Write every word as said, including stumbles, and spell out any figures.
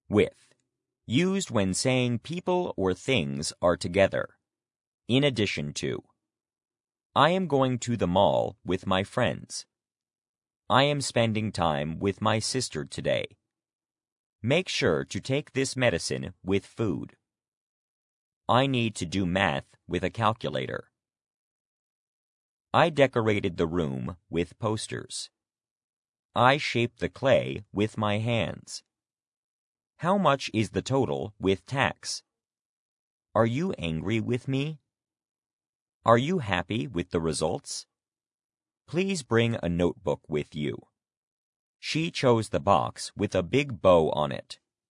With. Used when saying people or things are together. In addition to. I am going to the mall with my friends. I am spending time with my sister today. Make sure to take this medicine with food. I need to do math with a calculator. I decorated the room with posters. I shaped the clay with my hands. How much is the total with tax? Are you angry with me? Are you happy with the results? Please bring a notebook with you. She chose the box with a big bow on it.